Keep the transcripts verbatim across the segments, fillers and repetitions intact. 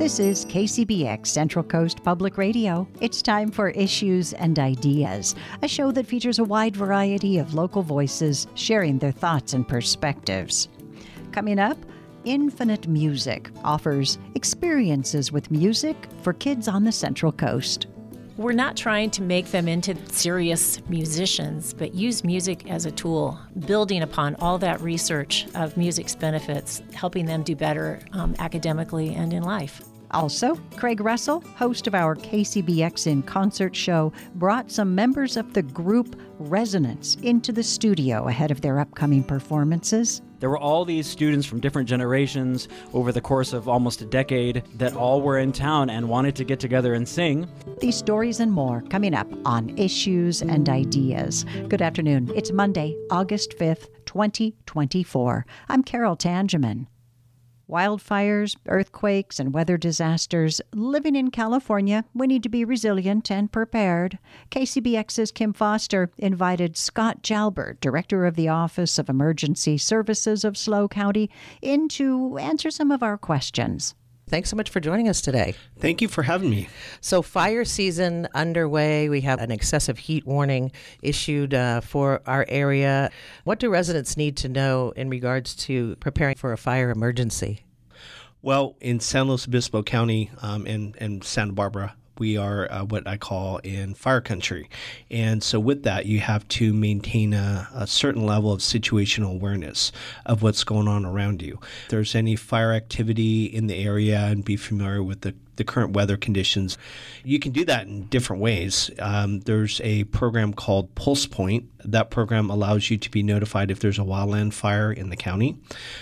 This is K C B X Central Coast Public Radio. It's time for Issues and Ideas, a show that features a wide variety of local voices sharing their thoughts and perspectives. Coming up, Infinite Music offers experiences with music for kids on the Central Coast. We're not trying to make them into serious musicians, but use music as a tool, building upon all that research of music's benefits, helping them do better um, academically and in life. Also, Craig Russell, host of our K C B X in Concert show, brought some members of the group Resonance into the studio ahead of their upcoming performances. There were all these students from different generations over the course of almost a decade that all were in town and wanted to get together and sing. These stories and more coming up on Issues and Ideas. Good afternoon. It's Monday, August fifth, twenty twenty-four. I'm Carol Tangeman. Wildfires, earthquakes, and weather disasters. Living in California, we need to be resilient and prepared. K C B X's Kim Foster invited Scott Jalbert, Director of the Office of Emergency Services of SLO County, in to answer some of our questions. Thanks so much for joining us today. Thank you for having me. So fire season underway. We have an excessive heat warning issued uh, for our area. What do residents need to know in regards to preparing for a fire emergency? Well, in San Luis Obispo County um, and, and Santa Barbara, we are uh, what I call in fire country. And so with that, you have to maintain a, a certain level of situational awareness of what's going on around you. If there's any fire activity in the area, and be familiar with the the current weather conditions. You can do that in different ways. Um, there's a program called Pulse Point. That program allows you to be notified if there's a wildland fire in the county.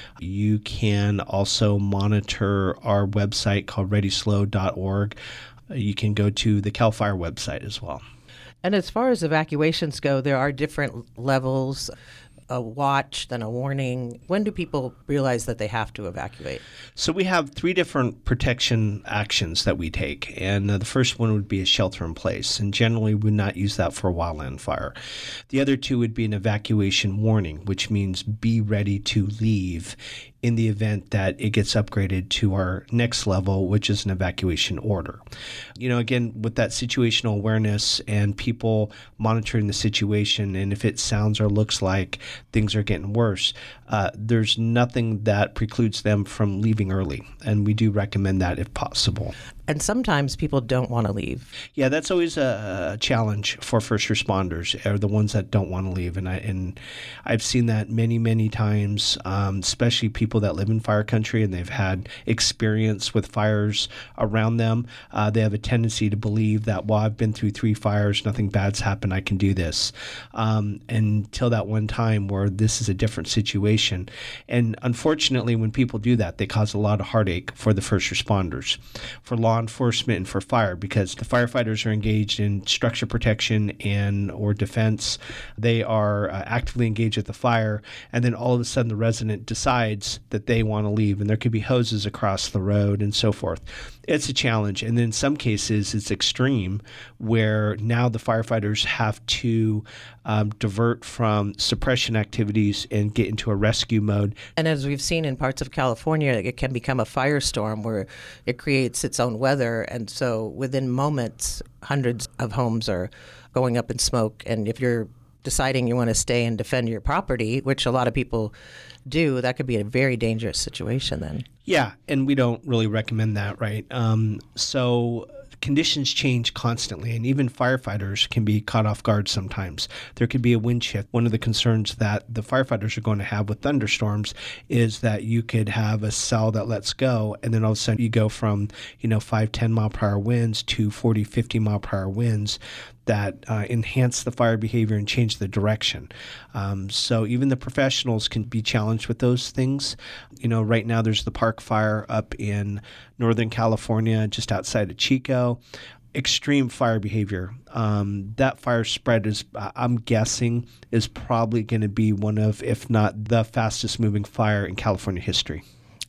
You can also monitor our website called ready slo dot org. You can go to the CAL FIRE website as well. And as far as evacuations go, there are different levels. A watch, then a warning. When do people realize that they have to evacuate? So we have three different protection actions that we take. And uh, the first one would be a shelter in place. And generally we would not use that for a wildland fire. The other two would be an evacuation warning, which means be ready to leave in the event that it gets upgraded to our next level, which is an evacuation order. You know, again, with that situational awareness and people monitoring the situation, and if it sounds or looks like things are getting worse, uh, there's nothing that precludes them from leaving early. And we do recommend that if possible. And sometimes people don't want to leave. Yeah, that's always a, a challenge for first responders, are the ones that don't want to leave. And, I, and I've seen that many, many times, um, especially people that live in fire country and they've had experience with fires around them. Uh, they have a tendency to believe that, well, I've been through three fires, nothing bad's happened, I can do this. Um, until that one time where this is a different situation. And unfortunately, when people do that, they cause a lot of heartache for the first responders, for law enforcement, and for fire, because the firefighters are engaged in structure protection and or defense. They are uh, actively engaged at the fire, and then all of a sudden the resident decides that they want to leave, and there could be hoses across the road and so forth. It's a challenge, and in some cases it's extreme, where now the firefighters have to um, divert from suppression activities and get into a rescue mode. And as we've seen in parts of California, it can become a firestorm where it creates its own weather, and so within moments, hundreds of homes are going up in smoke, and if you're deciding you want to stay and defend your property, which a lot of people do, that could be a very dangerous situation then. Yeah, and we don't really recommend that, right? Um, so conditions change constantly, and even firefighters can be caught off guard sometimes. There could be a wind shift. One of the concerns that the firefighters are going to have with thunderstorms is that you could have a cell that lets go, and then all of a sudden you go from, you know, five, ten mile per hour winds to forty, fifty mile per hour winds that uh, enhance the fire behavior and change the direction. Um, so even the professionals can be challenged with those things. You know, right now there's the Park Fire up in Northern California, just outside of Chico. Extreme fire behavior. Um, that fire spread is, I'm guessing, is probably going to be one of, if not the fastest moving fire in California history.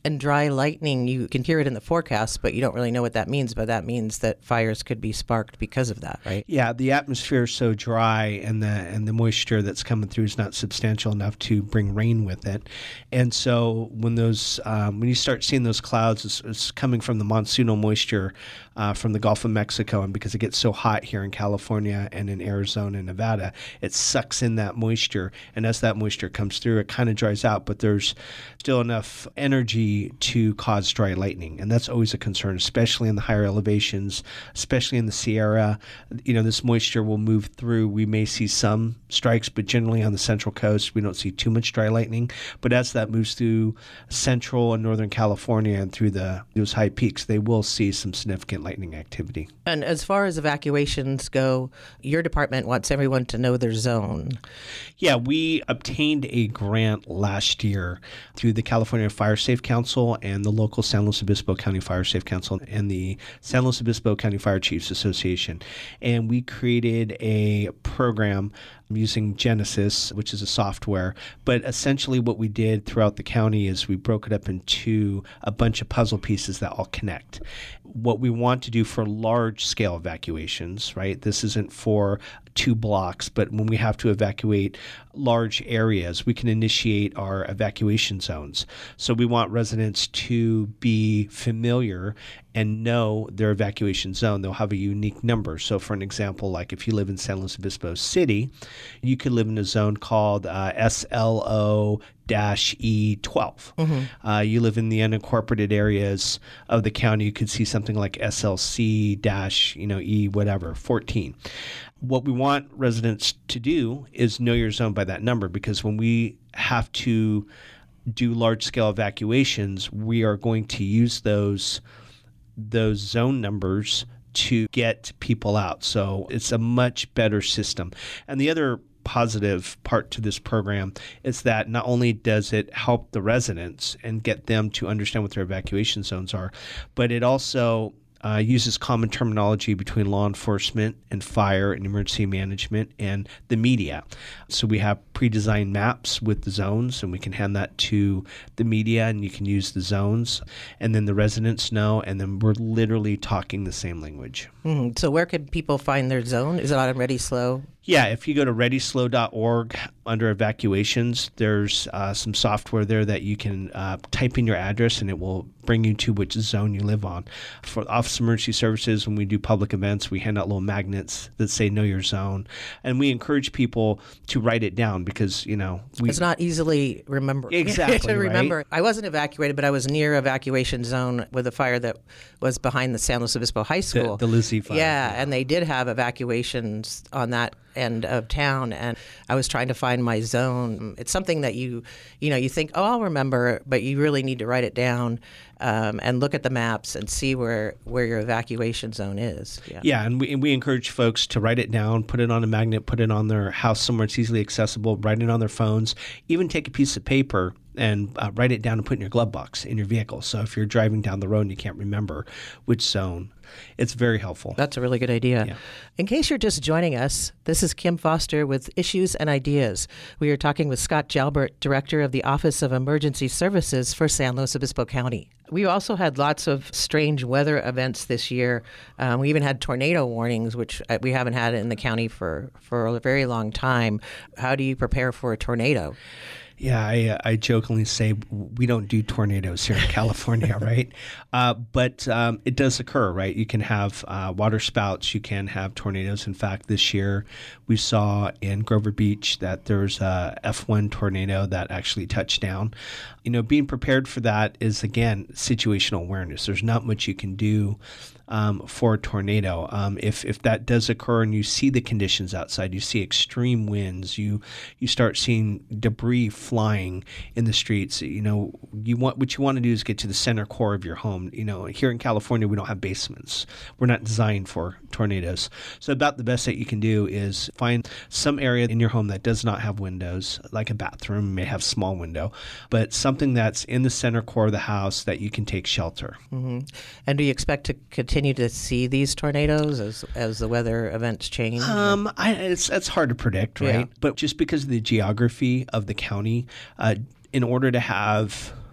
And dry lightning, you can hear it in the forecast, but you don't really know what that means. But that means that fires could be sparked because of that, right? Yeah, the atmosphere is so dry, and the and the moisture that's coming through is not substantial enough to bring rain with it. And so when those um, when you start seeing those clouds, it's, it's coming from the monsoonal moisture uh, from the Gulf of Mexico, and because it gets so hot here in California and in Arizona and Nevada, it sucks in that moisture, and as that moisture comes through, it kind of dries out, but there's still enough energy to cause dry lightning, and that's always a concern, especially in the higher elevations, especially in the Sierra. You know, this moisture will move through. We may see some strikes, but generally on the Central Coast, we don't see too much dry lightning. But as that moves through Central and Northern California and through the those high peaks, they will see some significant lightning activity. And as far as evacuations go, your department wants everyone to know their zone. Yeah, we obtained a grant last year through the California Fire Safe Council and the local San Luis Obispo County Fire Safe Council and the San Luis Obispo County Fire Chiefs Association. And we created a program using Genesis, which is a software. But essentially what we did throughout the county is we broke it up into a bunch of puzzle pieces that all connect. What we want to do for large-scale evacuations, right? This isn't for two blocks, but when we have to evacuate large areas, we can initiate our evacuation zones. So we want residents to be familiar and know their evacuation zone. They'll have a unique number. So for an example, like if you live in San Luis Obispo City, you could live in a zone called uh, S L O E twelve. Mm-hmm. Uh, you live in the unincorporated areas of the county, you could see something like S L C dash, you know, E whatever, fourteen. What we want residents to do is know your zone by that number, because when we have to do large-scale evacuations, we are going to use those those zone numbers to get people out. So it's a much better system. And the other positive part to this program is that not only does it help the residents and get them to understand what their evacuation zones are, but it also Uh, uses common terminology between law enforcement and fire and emergency management and the media. So we have pre-designed maps with the zones, and we can hand that to the media, and you can use the zones, and then the residents know, and then we're literally talking the same language. Mm-hmm. So where can people find their zone? Is it on Ready Slow? Yeah, if you go to ready slow dot org under evacuations, there's uh, some software there that you can uh, type in your address and it will bring you to which zone you live on. For Office of Emergency Services, when we do public events, we hand out little magnets that say know your zone. And we encourage people to write it down because, you know, we, it's not easily remembered. Exactly, to remember. Right? I wasn't evacuated, but I was near evacuation zone with a fire that was behind the San Luis Obispo High School. The, the Lizzie fire. Yeah, yeah, and they did have evacuations on that end of town, and I was trying to find my zone. It's something that you, you know, you think, oh, I'll remember, but you really need to write it down um, and look at the maps and see where, where your evacuation zone is. Yeah, yeah and, we, and we encourage folks to write it down, put it on a magnet, put it on their house somewhere it's easily accessible, write it on their phones, even take a piece of paper and uh, write it down and put it in your glove box in your vehicle. So if you're driving down the road and you can't remember which zone, it's very helpful. That's a really good idea. Yeah. In case you're just joining us, this is Kim Foster with Issues and Ideas. We are talking with Scott Jalbert, Director of the Office of Emergency Services for San Luis Obispo County. We also had lots of strange weather events this year. Um, we even had tornado warnings, which we haven't had in the county for, for a very long time. How do you prepare for a tornado? Yeah, I, I jokingly say we don't do tornadoes here in California, right? Uh, but um, it does occur, right? You can have uh, water spouts, you can have tornadoes. In fact, this year we saw in Grover Beach that there's a F one tornado that actually touched down. You know, being prepared for that is, again, situational awareness. There's not much you can do Um, for a tornado. Um, if if that does occur and you see the conditions outside, you see extreme winds, you you start seeing debris flying in the streets. You know, you want what you want to do is get to the center core of your home. You know, here in California we don't have basements. We're not designed for tornadoes. So about the best that you can do is find some area in your home that does not have windows, like a bathroom may have a small window, but something that's in the center core of the house that you can take shelter. Mm-hmm. And do you expect to continue to see these tornadoes as as the weather events change? Um, I, it's it's hard to predict, right? Yeah. But just because of the geography of the county, uh, in order to have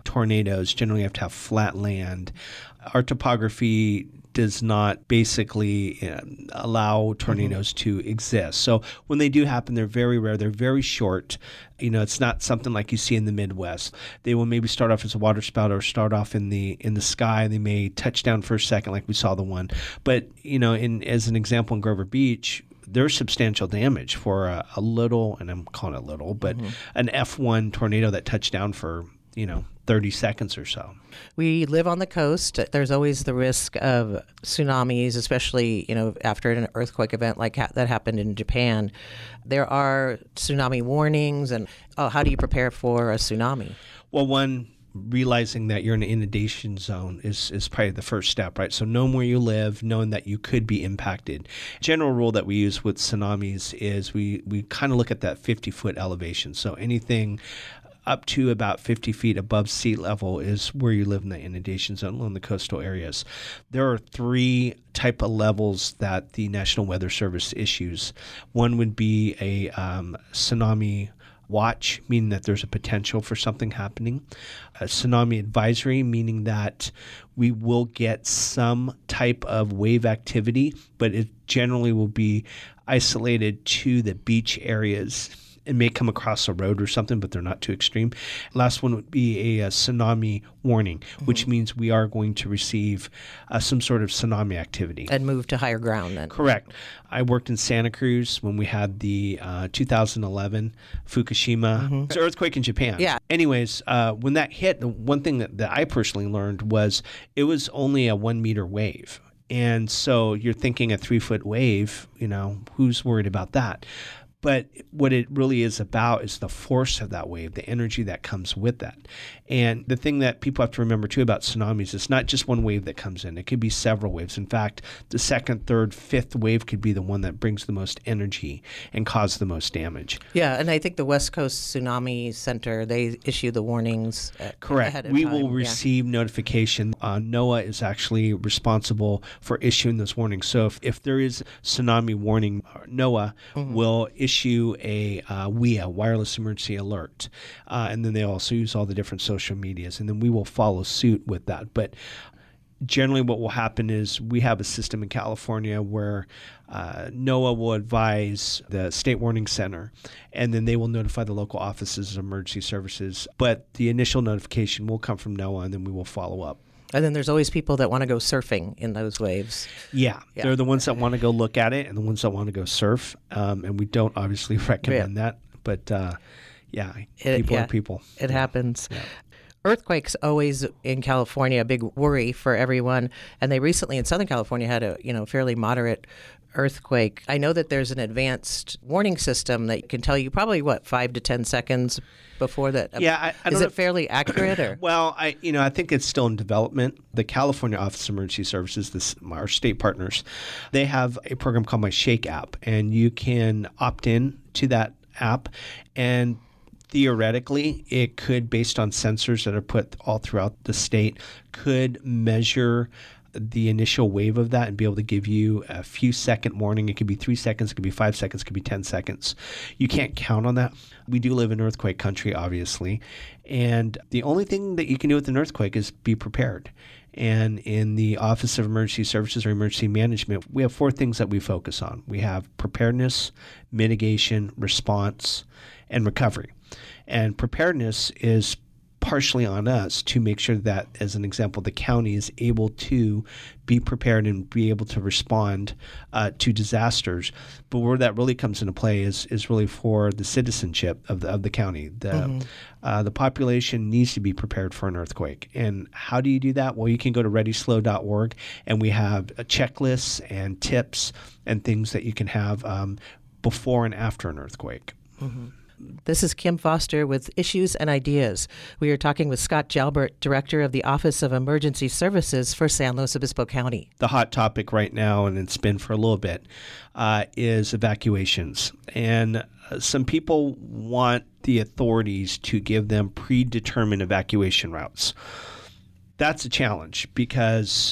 tornadoes, generally you have to have flat land. Our topography does not basically uh, allow tornadoes mm-hmm. to exist. So when they do happen, they're very rare. They're very short. You know, it's not something like you see in the Midwest. They will maybe start off as a water spout or start off in the in the sky. They may touch down for a second, like we saw the one. But you know, in as an example in Grover Beach, there's substantial damage for a, a little, and I'm calling it little, but mm-hmm. an F one tornado that touched down for, you know, thirty seconds or so. We live on the coast. There's always the risk of tsunamis, especially, you know, after an earthquake event like ha- that happened in Japan. There are tsunami warnings, and oh, how do you prepare for a tsunami? Well, one, realizing that you're in an inundation zone is, is probably the first step, right? So knowing where you live, knowing that you could be impacted. General rule that we use with tsunamis is we, we kind of look at that fifty-foot elevation. So anything up to about fifty feet above sea level is where you live in the inundation zone along the coastal areas. There are three type of levels that the National Weather Service issues. One would be a um, tsunami watch, meaning that there's a potential for something happening. A tsunami advisory, meaning that we will get some type of wave activity, but it generally will be isolated to the beach areas. It may come across a road or something, but they're not too extreme. Last one would be a, a tsunami warning, mm-hmm. which means we are going to receive uh, some sort of tsunami activity. And move to higher ground then. Correct. I worked in Santa Cruz when we had the uh, two thousand eleven Fukushima mm-hmm. earthquake in Japan. Yeah. Anyways, uh, when that hit, the one thing that, that I personally learned was it was only a one meter wave. And so you're thinking a three foot wave, you know, who's worried about that? But what it really is about is the force of that wave, the energy that comes with that. And the thing that people have to remember, too, about tsunamis, it's not just one wave that comes in. It could be several waves. In fact, the second, third, fifth wave could be the one that brings the most energy and cause the most damage. Yeah, and I think the West Coast Tsunami Center, they issue the warnings at, Correct. ahead of we time. will receive yeah. notification. Uh, NOAA is actually responsible for issuing those warnings. So if, if there is tsunami warning, NOAA mm-hmm. will issue issue a uh, W E A, Wireless Emergency Alert. Uh, and then they also use all the different social medias. And then we will follow suit with that. But generally what will happen is we have a system in California where uh, NOAA will advise the State Warning Center, and then they will notify the local offices of emergency services. But the initial notification will come from NOAA, and then we will follow up. And then there's always people that want to go surfing in those waves. Yeah, yeah. They're the ones that want to go look at it and the ones that want to go surf. Um, and we don't obviously recommend yeah. that. But uh, yeah, it, people yeah, are people. It yeah. happens. Yeah. Earthquakes always in California a big worry for everyone. And they recently in Southern California had a you know fairly moderate earthquake. I know that there's an advanced warning system that can tell you probably what five to ten seconds before that. Yeah, I, I is don't it know. fairly accurate or? Well, I you know I think it's still in development. The California Office of Emergency Services, this our state partners, they have a program called My Shake app, and you can opt in to that app, and theoretically, it could, based on sensors that are put all throughout the state, could measure the initial wave of that and be able to give you a few second warning. It could be three seconds, it could be five seconds, it could be ten seconds. You can't count on that. We do live in earthquake country, obviously, and the only thing that you can do with an earthquake is be prepared. And in the Office of Emergency Services or Emergency Management, we have four things that we focus on. We have preparedness, mitigation, response, and recovery. And preparedness is partially on us to make sure that, as an example, the county is able to be prepared and be able to respond uh, to disasters. But where that really comes into play is is really for the citizenship of the of the county. The mm-hmm. uh, the population needs to be prepared for an earthquake. And how do you do that? Well, you can go to ready slow dot org, and we have checklists and tips and things that you can have um, before and after an earthquake. Mm-hmm. This is Kim Foster with Issues and Ideas. We are talking with Scott Jalbert, Director of the Office of Emergency Services for San Luis Obispo County. The hot topic right now, and it's been for a little bit, uh, is evacuations. And uh, some people want the authorities to give them predetermined evacuation routes. That's a challenge because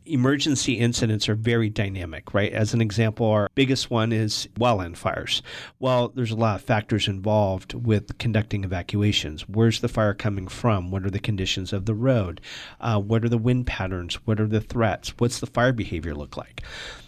emergency incidents are very dynamic, right? As an example, our biggest one is wildland fires. Well, there's a lot of factors involved with conducting evacuations. Where's the fire coming from? What are the conditions of the road? Uh, what are the wind patterns? What are the threats? What's the fire behavior look like?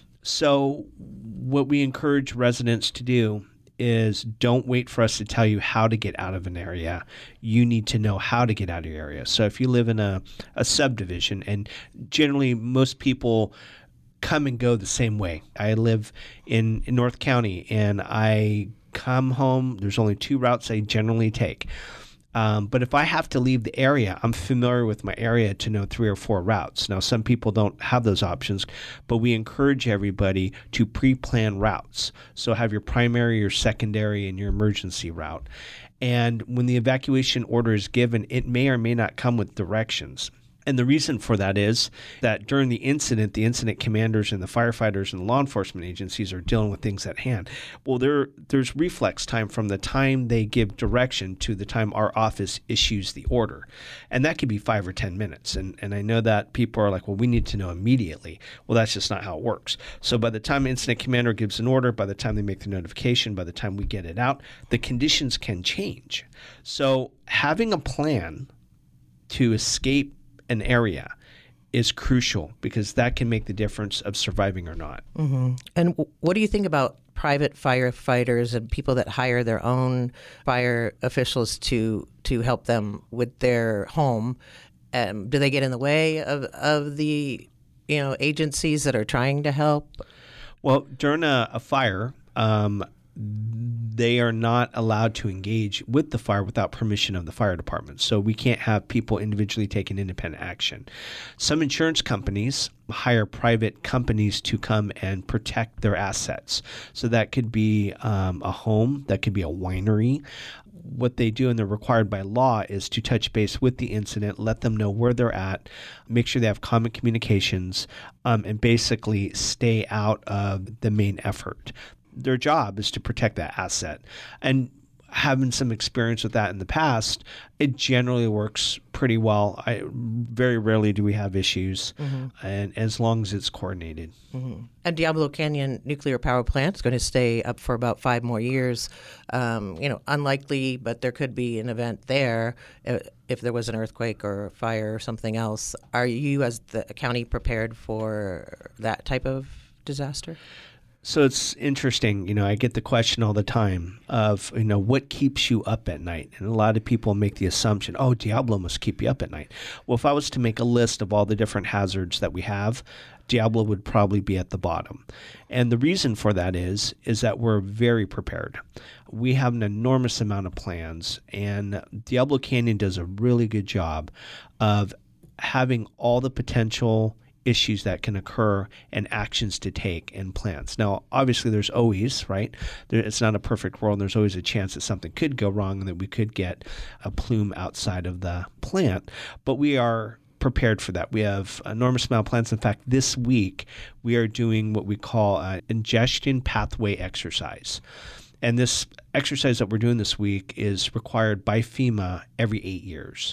So what we encourage residents to do is don't wait for us to tell you how to get out of an area. You need to know how to get out of your area. So if you live in a, a subdivision, and generally most people come and go the same way. I live in, in North County, and I come home. There's only two routes I generally take. Um, but if I have to leave the area, I'm familiar with my area to know three or four routes. Now, some people don't have those options, but we encourage everybody to pre-plan routes. So have your primary, your secondary, and your emergency route. And when the evacuation order is given, it may or may not come with directions. And the reason for that is that during the incident, the incident commanders and the firefighters and the law enforcement agencies are dealing with things at hand. Well, there there's reflex time from the time they give direction to the time our office issues the order. And that could be five or ten minutes. And, and I know that people are like, well, we need to know immediately. Well, that's just not how it works. So by the time incident commander gives an order, by the time they make the notification, by the time we get it out, the conditions can change. So having a plan to escape an area is crucial, because that can make the difference of surviving or not. Mm-hmm. And w- what do you think about private firefighters and people that hire their own fire officials to to help them with their home? Um, do they get in the way of, of the you know agencies that are trying to help? Well, during a, a fire, um, they are not allowed to engage with the fire without permission of the fire department. So we can't have people individually taking independent action. Some insurance companies hire private companies to come and protect their assets. So that could be um, a home, that could be a winery. What they do, and they're required by law, is to touch base with the incident, let them know where they're at, make sure they have common communications, um, and basically stay out of the main effort. Their job is to protect that asset. And having some experience with that in the past, it generally works pretty well. I, very rarely do we have issues, mm-hmm. and as long as it's coordinated. Mm-hmm. And Diablo Canyon Nuclear Power Plant is going to stay up for about five more years. Um, you know, unlikely, but there could be an event there if there was an earthquake or a fire or something else. Are you, as the county, prepared for that type of disaster? So it's interesting, you know, I get the question all the time of, you know, what keeps you up at night? And a lot of people make the assumption, oh, Diablo must keep you up at night. Well, if I was to make a list of all the different hazards that we have, Diablo would probably be at the bottom. And the reason for that is, is that we're very prepared. We have an enormous amount of plans, and Diablo Canyon does a really good job of having all the potential issues that can occur and actions to take in plants. Now, obviously, there's always, right? There, it's not a perfect world. And there's always a chance that something could go wrong and that we could get a plume outside of the plant. But we are prepared for that. We have an enormous amount of plants. In fact, this week, we are doing what we call an ingestion pathway exercise. And this exercise that we're doing this week is required by FEMA every eight years.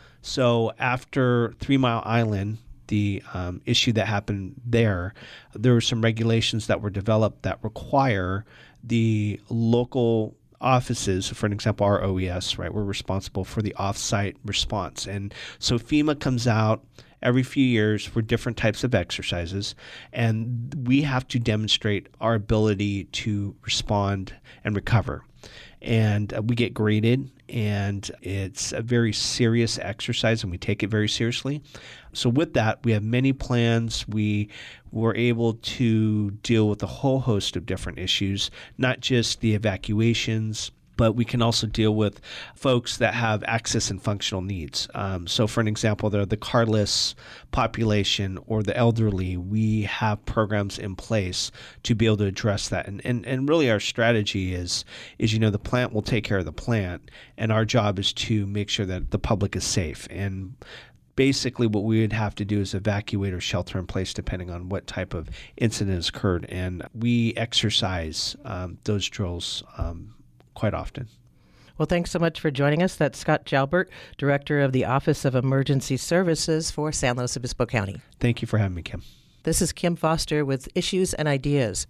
So after Three Mile Island, the um, issue that happened there, there were some regulations that were developed that require the local offices, for an example, our O E S, right? We're responsible for the off-site response. And so FEMA comes out every few years for different types of exercises, and we have to demonstrate our ability to respond and recover. And uh, we get graded, and it's a very serious exercise, and we take it very seriously. So with that, we have many plans. We were able to deal with a whole host of different issues, not just the evacuations, but we can also deal with folks that have access and functional needs. Um, so for an example, the, the carless population or the elderly, we have programs in place to be able to address that. And, and, and really our strategy is, is, you know, the plant will take care of the plant, and our job is to make sure that the public is safe. And basically what we would have to do is evacuate or shelter in place depending on what type of incident has occurred. And we exercise um, those drills um, quite often. Well, thanks so much for joining us. That's Scott Jalbert, Director of the Office of Emergency Services for San Luis Obispo County. Thank you for having me, Kim. This is Kim Foster with Issues and Ideas.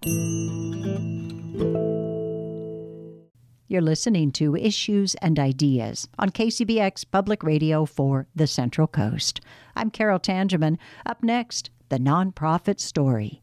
You're listening to Issues and Ideas on K C B X Public Radio for the Central Coast. I'm Carol Tangeman. Up next, the Nonprofit Story.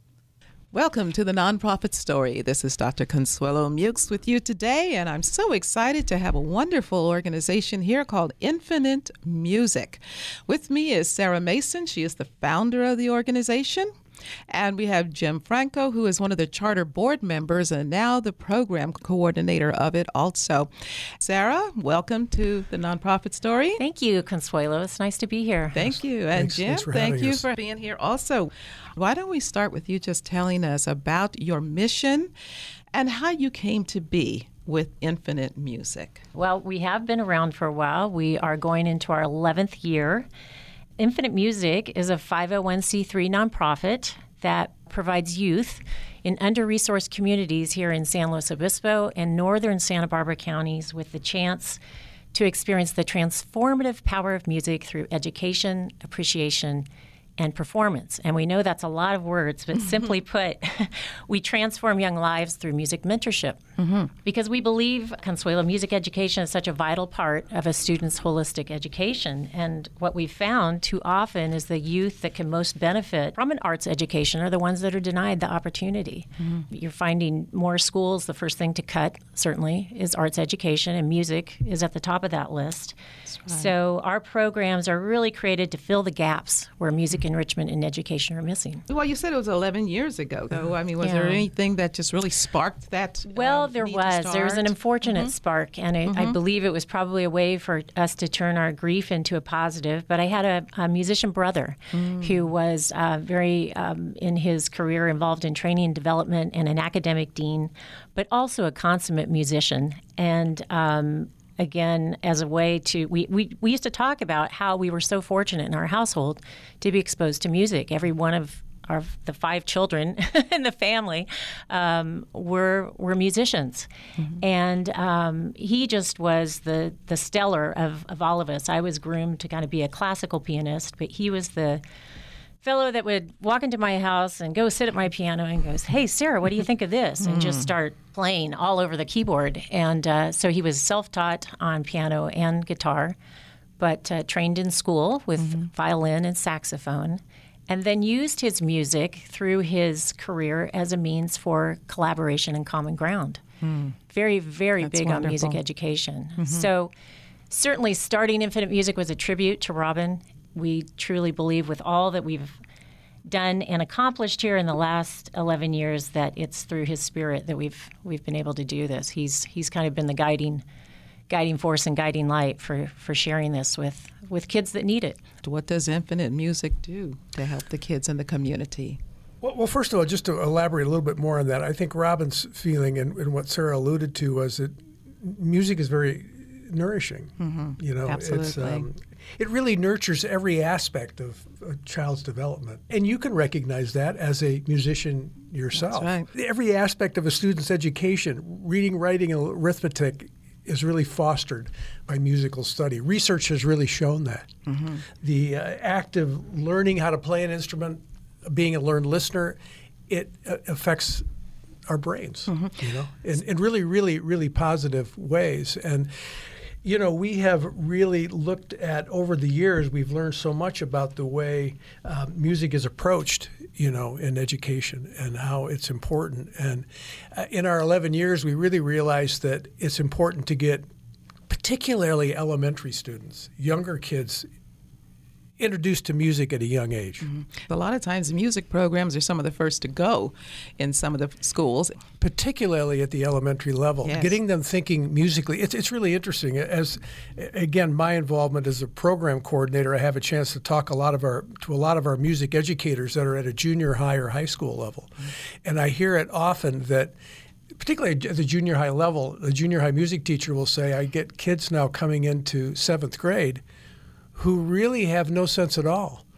Welcome to the Nonprofit Story. This is Doctor Consuelo Mukes with you today, and I'm so excited to have a wonderful organization here called Infinite Music. With me is Sarah Mason. She is the founder of the organization. And we have Jim Franco, who is one of the charter board members and now the program coordinator of it also. Sarah, welcome to the Nonprofit Story. Thank you, Consuelo. It's nice to be here. Thank you. And Thanks, Jim, thanks for thank having you us. for being here also. Why don't we start with you just telling us about your mission and how you came to be with Infinite Music? Well, we have been around for a while. We are going into our eleventh year. Infinite Music is a five oh one c three nonprofit that provides youth in under-resourced communities here in San Luis Obispo and northern Santa Barbara counties with the chance to experience the transformative power of music through education, appreciation, and performance. And we know that's a lot of words, but simply put, we transform young lives through music mentorship. Mm-hmm. Because we believe, Consuelo, music education is such a vital part of a student's holistic education. And what we've found too often is the youth that can most benefit from an arts education are the ones that are denied the opportunity. Mm-hmm. You're finding more schools, the first thing to cut, certainly, is arts education, and music is at the top of that list. Right. So our programs are really created to fill the gaps where music enrichment and education are missing. Well, you said it was eleven years ago. So, I mean, was Yeah. there anything that just really sparked that? Well, um, there need to was. There was an start? unfortunate Mm-hmm. spark, and I, I believe it was probably a way for us to turn our grief into a positive. But I had a, a musician brother Mm. who was uh, very, um, in his career, involved in training and development and an academic dean, but also a consummate musician. And um, again, as a way to, we, we, we used to talk about how we were so fortunate in our household to be exposed to music. Every one of our the five children in the family um, were were musicians, mm-hmm. and um, he just was the the stellar of, of all of us. I was groomed to kind of be a classical pianist, but he was the fellow that would walk into my house and go sit at my piano and goes, "Hey, Sarah, what do you think of this?" and just start playing all over the keyboard. And uh, so he was self-taught on piano and guitar, but uh, trained in school with mm-hmm. violin and saxophone, and then used his music through his career as a means for collaboration and common ground. Mm. Very, very That's big wonderful. on music education. Mm-hmm. So certainly starting Infinite Music was a tribute to Robin. We truly believe with all that we've done and accomplished here in the last eleven years that it's through his spirit that we've we've been able to do this. He's he's kind of been the guiding guiding force and guiding light for, for sharing this with, with kids that need it. What does Infinite Music do to help the kids in the community? Well, well, first of all, just to elaborate a little bit more on that, I think Robin's feeling and, and what Sarah alluded to was that music is very nourishing. Mm-hmm. You know, Absolutely. It's, um, it really nurtures every aspect of a child's development. And you can recognize that as a musician yourself. That's right. Every aspect of a student's education, reading, writing, and arithmetic, is really fostered by musical study. Research has really shown that. Mm-hmm. The uh, act of learning how to play an instrument, being a learned listener, it uh, affects our brains, mm-hmm. you know, in, in really, really, really positive ways. And, you know, we have really looked at, over the years, we've learned so much about the way uh, music is approached, you know, in education and how it's important. And uh, in our eleven years, we really realized that it's important to get particularly elementary students, younger kids, introduced to music at a young age. Mm-hmm. A lot of times music programs are some of the first to go in some of the schools. Particularly at the elementary level, Yes. getting them thinking musically. It's, it's really interesting. As, again, my involvement as a program coordinator, I have a chance to talk a lot of our to a lot of our music educators that are at a junior high or high school level. Mm-hmm. And I hear it often that, particularly at the junior high level, the junior high music teacher will say, I get kids now coming into seventh grade who really have no sense at all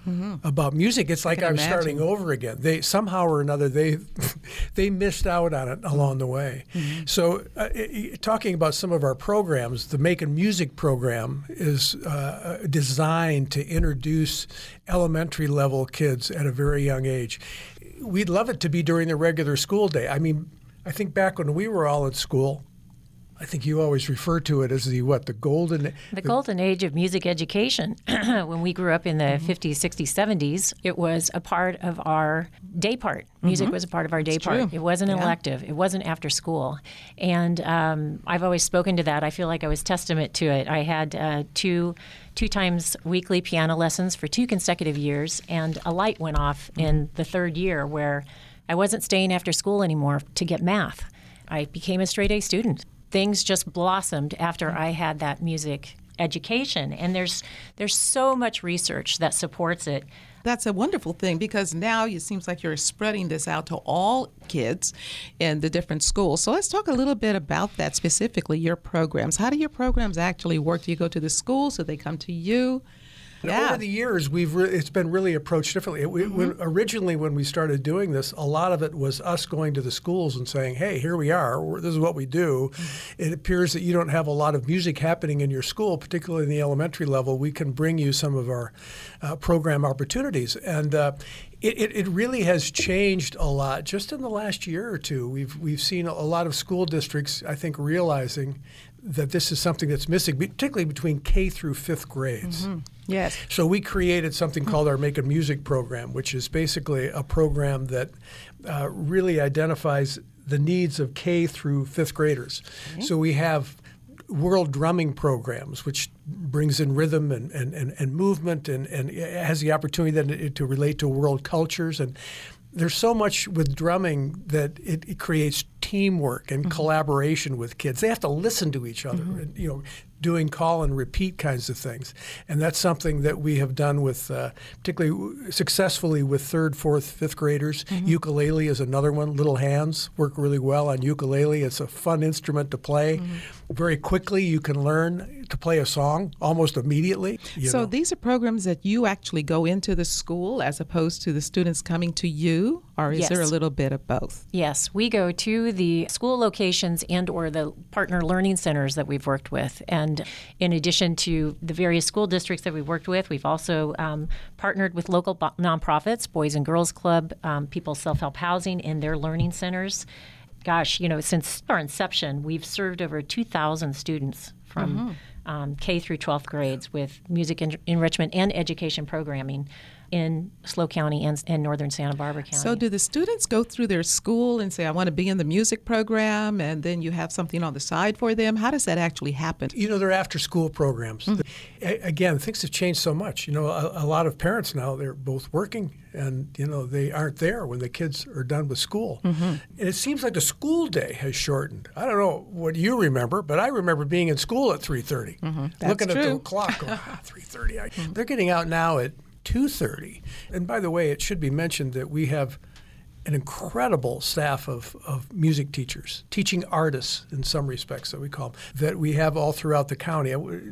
mm-hmm. about music. It's like I, I was imagine. starting over again. They somehow or another they they missed out on it along the way. Mm-hmm. So, uh, talking about some of our programs, the Making Music program is uh, designed to introduce elementary level kids at a very young age. We'd love it to be during the regular school day. I mean, I think back when we were all in school, I think you always refer to it as the what the golden the, the golden age of music education. When we grew up in the mm-hmm. fifties, sixties, seventies, it was a part of our day part. Music mm-hmm. was a part of our day it's part. True. It wasn't an yeah. elective. It wasn't after school. And um, I've always spoken to that. I feel like I was testament to it. I had uh, two two times weekly piano lessons for two consecutive years, and a light went off mm-hmm. in the third year where I wasn't staying after school anymore to get math. I became a straight A student. Things just blossomed after I had that music education, and there's there's so much research that supports it. That's a wonderful thing, because now it seems like you're spreading this out to all kids in the different schools. So let's talk a little bit about that, specifically your programs. How do your programs actually work? Do you go to the schools? Do they come to you? Yeah. Over the years, we've re- it's been really approached differently. We, mm-hmm. when, originally, when we started doing this, a lot of it was us going to the schools and saying, hey, here we are. We're, this is what we do. Mm-hmm. It appears that you don't have a lot of music happening in your school, particularly in the elementary level. We can bring you some of our uh, program opportunities. And uh, it, it, it really has changed a lot just in the last year or two. We've, we've seen a lot of school districts, I think, realizing that this is something that's missing, particularly between K through fifth grades. Mm-hmm. Yes. So we created something called our Making Music program, which is basically a program that uh, really identifies the needs of K through fifth graders. Okay. So we have world drumming programs, which brings in rhythm and, and, and, and movement and, and has the opportunity then to relate to world cultures. And there's so much with drumming that it, it creates teamwork and mm-hmm. collaboration with kids. They have to listen to each other, mm-hmm. and, you know, doing call and repeat kinds of things. And that's something that we have done with, uh, particularly successfully with third, fourth, fifth graders. Mm-hmm. Ukulele is another one. Little hands work really well on ukulele. It's a fun instrument to play. Mm-hmm. Very quickly you can learn to play a song almost immediately. So know. These are programs that you actually go into the school as opposed to the students coming to you, or is yes. there a little bit of both? Yes, we go to the school locations and or the partner learning centers that we've worked with. And in addition to the various school districts that we've worked with, we've also um, partnered with local bo- nonprofits, Boys and Girls Club, um, People's Self-Help Housing, and their learning centers. Gosh, you know, since our inception, we've served over two thousand students from mm-hmm. um, K through twelfth grades with music en- enrichment and education programming in SLO County and, and northern Santa Barbara County. So do the students go through their school and say, I want to be in the music program, and then you have something on the side for them? How does that actually happen? You know, they're after-school programs. Mm-hmm. Again, things have changed so much. You know, a, a lot of parents now, they're both working, and, you know, they aren't there when the kids are done with school. Mm-hmm. And it seems like the school day has shortened. I don't know what you remember, but I remember being in school at three thirty, mm-hmm. looking true. at the clock, going, ah, three thirty. I, mm-hmm. They're getting out now at two thirty. And by the way, it should be mentioned that we have an incredible staff of, of music teachers, teaching artists in some respects that we call them, that we have all throughout the county.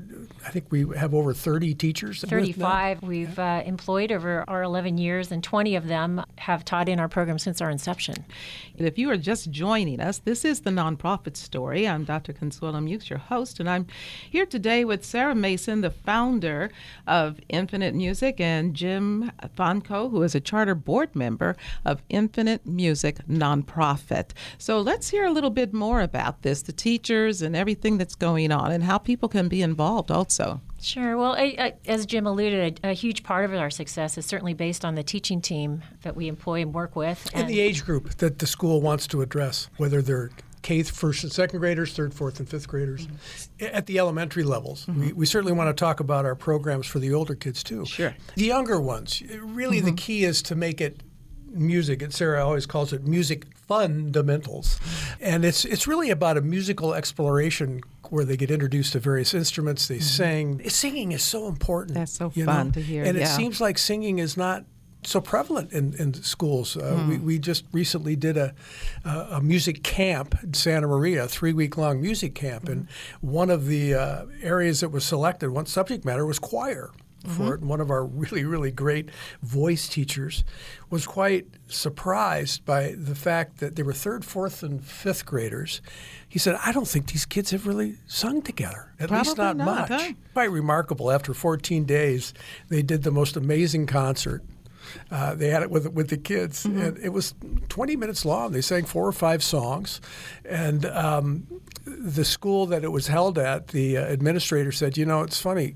I think we have over thirty teachers. thirty-five we've uh, employed over our eleven years, and twenty of them have taught in our program since our inception. If you are just joining us, this is The Nonprofit Story. I'm Doctor Consuelo Mukes, your host, and I'm here today with Sarah Mason, the founder of Infinite Music, and Jim Fonko, who is a charter board member of Infinite Music Nonprofit. So let's hear a little bit more about this, the teachers and everything that's going on, and how people can be involved also. Sure. Well, I, I, as Jim alluded, a, a huge part of our success is certainly based on the teaching team that we employ and work with. And, and the age group that the school wants to address, whether they're K, first and second graders, third, fourth, and fifth graders. Mm-hmm. At the elementary levels, mm-hmm. we, we certainly want to talk about our programs for the older kids, too. Sure. The younger ones, really mm-hmm. the key is to make it music, and Sarah always calls it music fundamentals. And it's it's really about a musical exploration where they get introduced to various instruments, they mm-hmm. sing. Singing is so important. That's so you fun know? to hear. And yeah. it seems like singing is not so prevalent in, in schools. Uh, mm. we, we just recently did a, uh, a music camp in Santa Maria, a three-week-long music camp, mm. and one of the uh, areas that was selected, one subject matter was choir. for mm-hmm. it. And one of our really, really great voice teachers was quite surprised by the fact that they were third, fourth, and fifth graders. He said, I don't think these kids have really sung together, at Probably least not, not much. huh? Quite remarkable. After fourteen days, they did the most amazing concert. Uh, they had it with with the kids, mm-hmm. and it was twenty minutes long. They sang four or five songs, and um, the school that it was held at, the uh, administrator said, you know, it's funny,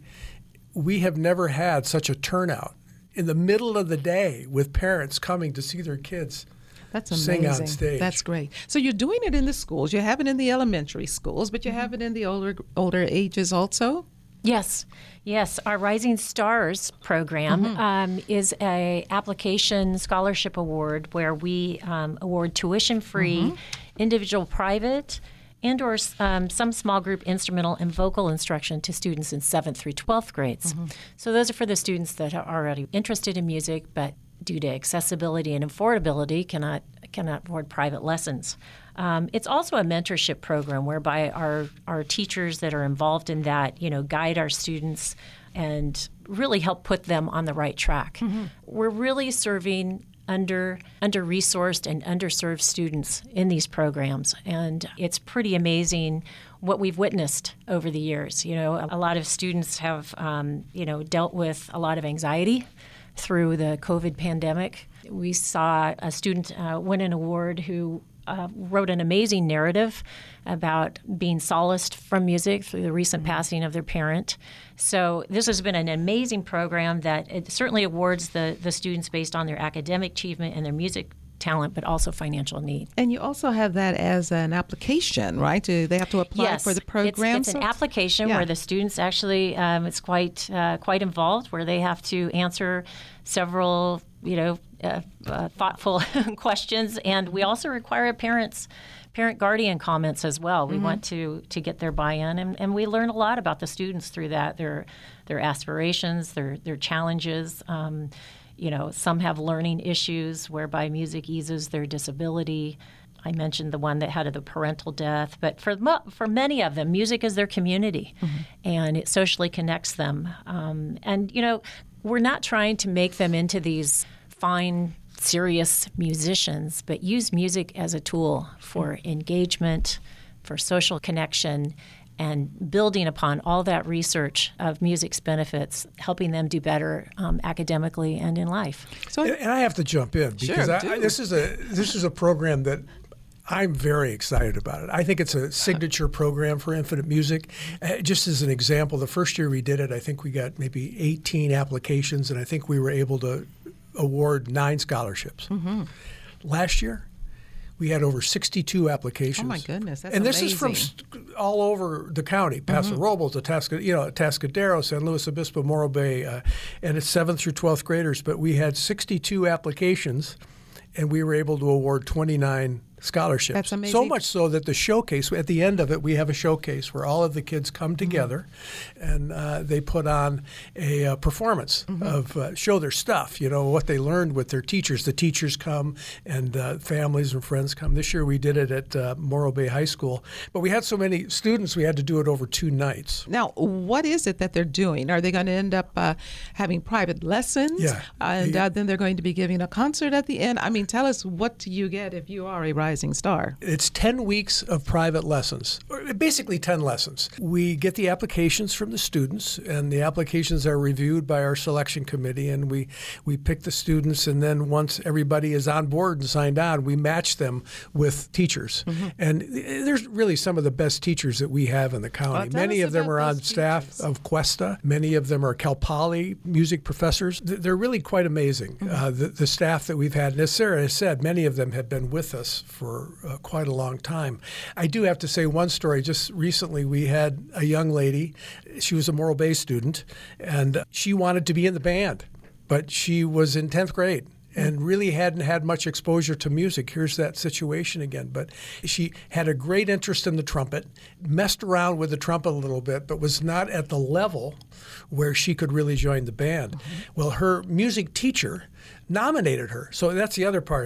we have never had such a turnout in the middle of the day with parents coming to see their kids That's sing amazing. on stage. That's great. So you're doing it in the schools. You have it in the elementary schools, but you have it in the older older ages also? Yes, yes. Our Rising Stars program mm-hmm. um, is a application scholarship award where we um, award tuition-free, mm-hmm. individual private, and or um, some small group instrumental and vocal instruction to students in seventh through twelfth grades. Mm-hmm. So those are for the students that are already interested in music, but due to accessibility and affordability cannot cannot afford private lessons. Um, it's also a mentorship program whereby our, our teachers that are involved in that, you know, guide our students and really help put them on the right track. Mm-hmm. We're really serving under under-resourced and underserved students in these programs, and it's pretty amazing what we've witnessed over the years. You know, a, a lot of students have, um, you know, dealt with a lot of anxiety through the COVID pandemic. We saw a student uh, win an award who Uh, wrote an amazing narrative about being solaced from music through the recent passing of their parent. So this has been an amazing program that it certainly awards the, the students based on their academic achievement and their music talent, but also financial need. And you also have that as an application, right? Do they have to apply yes, for the program? It's, it's an application yeah. where the students actually, um, it's quite uh, quite involved, where they have to answer several, you know, uh, uh, thoughtful questions. And we also require parents, parent guardian comments as well. We mm-hmm. want to to get their buy-in, and, and we learn a lot about the students through that, their their aspirations, their their challenges. Um, You know, some have learning issues whereby music eases their disability. I mentioned the one that had the parental death, but for mo- for many of them, music is their community, mm-hmm. and it socially connects them. Um, and you know, we're not trying to make them into these fine, serious musicians, but use music as a tool for mm-hmm. engagement, for social connection, and building upon all that research of music's benefits, helping them do better um, academically and in life. So, and, and I have to jump in because sure, I, I, this is a this is a program that I'm very excited about it. I think it's a signature program for Infinite Music. Uh, just as an example, the first year we did it, I think we got maybe eighteen applications, and I think we were able to award nine scholarships. Mm-hmm. Last year, we had over sixty-two applications. Oh my goodness, that's and this amazing. is from st- all over the county: Paso mm-hmm. Robles, Atasca, you know, Atascadero, San Luis Obispo, Morro Bay, uh, and it's seventh through twelfth graders. But we had sixty-two applications, and we were able to award twenty-nine scholarships. That's amazing. So much so that the showcase, at the end of it, we have a showcase where all of the kids come together, mm-hmm. and uh, they put on a uh, performance mm-hmm. of uh, show their stuff. You know what they learned with their teachers. The teachers come, and uh, families and friends come. This year we did it at uh, Morro Bay High School, but we had so many students we had to do it over two nights. Now, what is it that they're doing? Are they going to end up uh, having private lessons? Yeah, and the, uh, then they're going to be giving a concert at the end. I mean, tell us, what do you get if you are a rising star? It's ten weeks of private lessons, or basically ten lessons. We get the applications from the students, and the applications are reviewed by our selection committee, and we, we pick the students, and then once everybody is on board and signed on, we match them with teachers. Mm-hmm. And there's really some of the best teachers that we have in the county. Well, many of them are on teachers. staff of Cuesta. Many of them are Cal Poly music professors. They're really quite amazing, mm-hmm. uh, the, the staff that we've had. And as Sarah has said, many of them have been with us for uh, quite a long time. I do have to say one story. Just recently we had a young lady. She was a Morro Bay student, and she wanted to be in the band, but she was in tenth grade and really hadn't had much exposure to music. Here's that situation again. But she had a great interest in the trumpet, messed around with the trumpet a little bit, but was not at the level where she could really join the band. Mm-hmm. Well, her music teacher nominated her. So that's the other part of it.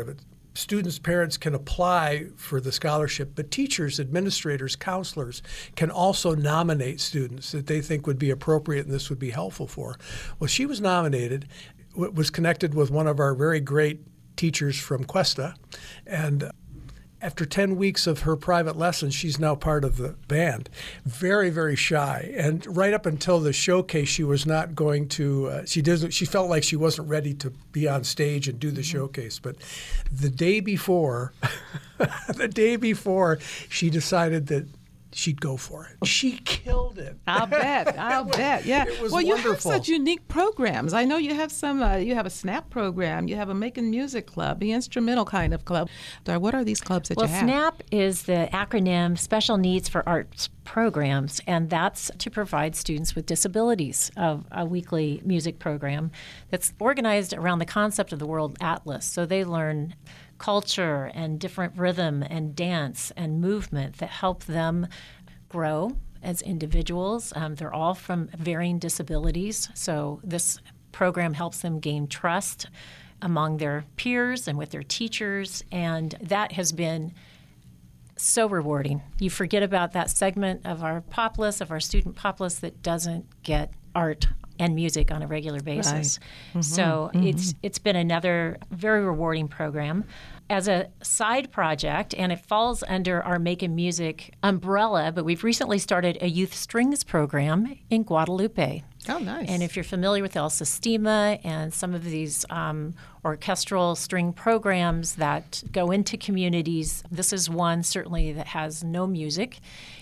students' parents can apply for the scholarship, but teachers, administrators, counselors can also nominate students that they think would be appropriate and this would be helpful for. Well, she was nominated, w- was connected with one of our very great teachers from Cuesta, and after ten weeks of her private lessons, she's now part of the band. Very, very shy. And right up until the showcase, she was not going to, uh, she doesn't, she felt like she wasn't ready to be on stage and do the mm-hmm. showcase. But the day before, the day before, she decided that she'd go for it. She killed it. I'll bet. I'll was, bet. Yeah. It was well, wonderful. You have such unique programs. I know you have some. Uh, you have a SNAP program. You have a Making Music Club, the instrumental kind of club. What are these clubs that well, you have? Well, SNAP is the acronym Special Needs for Arts Programs, and that's to provide students with disabilities of a weekly music program that's organized around the concept of the World Atlas. So they learn culture and different rhythm and dance and movement that help them grow as individuals. Um, they're all from varying disabilities, so this program helps them gain trust among their peers and with their teachers, and that has been so rewarding. You forget about that segment of our populace, of our student populace that doesn't get art and music on a regular basis. Right. Mm-hmm. So Mm-hmm. it's it's been another very rewarding program. As a side project, and it falls under our Making Music umbrella, but we've recently started a youth strings program in Guadalupe. Oh, nice. And if you're familiar with El Sistema and some of these um, orchestral string programs that go into communities, this is one certainly that has no music.